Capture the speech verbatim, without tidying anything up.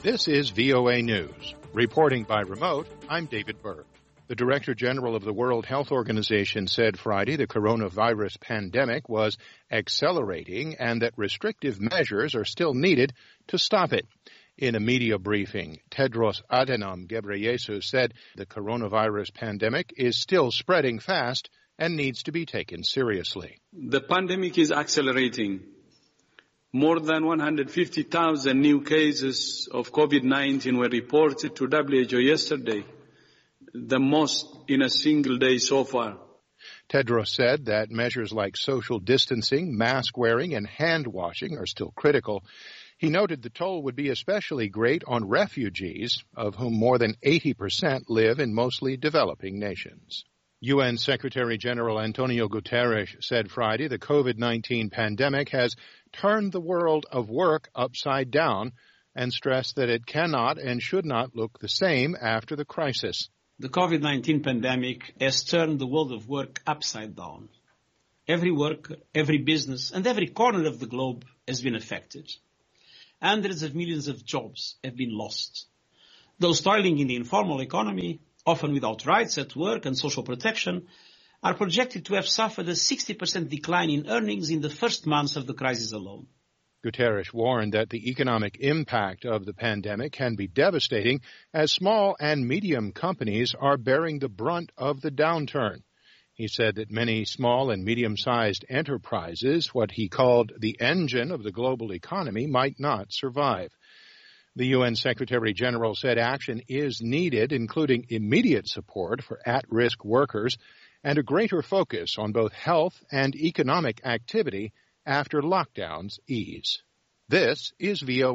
This is V O A News. Reporting by remote, I'm David Burke. The Director General of the World Health Organization said Friday the coronavirus pandemic was accelerating and that restrictive measures are still needed to stop it. In a media briefing, Tedros Adhanom Ghebreyesus said the coronavirus pandemic is still spreading fast and needs to be taken seriously. The pandemic is accelerating. More than one hundred fifty thousand new cases of COVID nineteen were reported to W H O yesterday, the most in a single day so far. Tedros said that measures like social distancing, mask wearing, and hand washing are still critical. He noted the toll would be especially great on refugees, of whom more than eighty percent live in mostly developing nations. U N Secretary General Antonio Guterres said Friday the COVID nineteen pandemic has turned the world of work upside down and stressed that it cannot and should not look the same after the crisis. The COVID nineteen pandemic has turned the world of work upside down. Every worker, every business, and every corner of the globe has been affected. Hundreds of millions of jobs have been lost. Those toiling in the informal economy, often without rights at work and social protection, are projected to have suffered a sixty percent decline in earnings in the first months of the crisis alone. Guterres warned that the economic impact of the pandemic can be devastating as small and medium companies are bearing the brunt of the downturn. He said that many small and medium-sized enterprises, what he called the engine of the global economy, might not survive. The U N Secretary General said action is needed, including immediate support for at-risk workers and a greater focus on both health and economic activity after lockdowns ease. This is V O A.